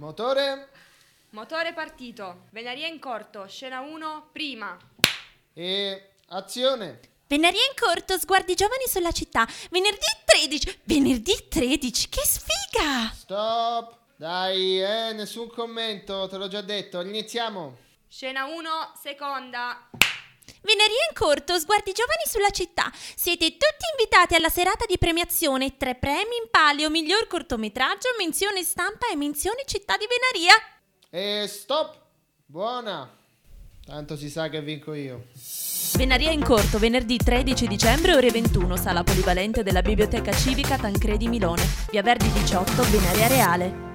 Motore. Motore partito. Venaria in corto. Scena 1, prima. E azione. Venaria in corto, sguardi giovani sulla città. Venerdì 13. Venerdì 13, che sfiga! Stop. Dai, nessun commento, te l'ho già detto. Iniziamo. Scena 1, seconda. Venaria in corto, sguardi giovani sulla città. Siete tutti invitati alla serata di premiazione. 3 premi in palio, miglior cortometraggio, menzione stampa e menzione città di Venaria. E stop. Buona. Tanto si sa che vinco io. Venaria in corto, venerdì 13 dicembre, ore 21, sala polivalente della Biblioteca Civica Tancredi Milone. Via Verdi 18, Venaria Reale.